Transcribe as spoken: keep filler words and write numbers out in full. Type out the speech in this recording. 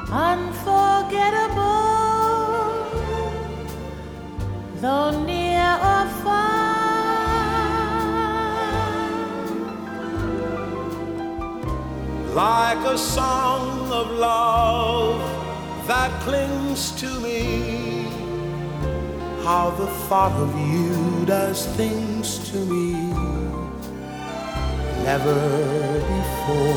unforgettable, though near or far. Like a song of love that clings to me, how the thought of you does things to me never before.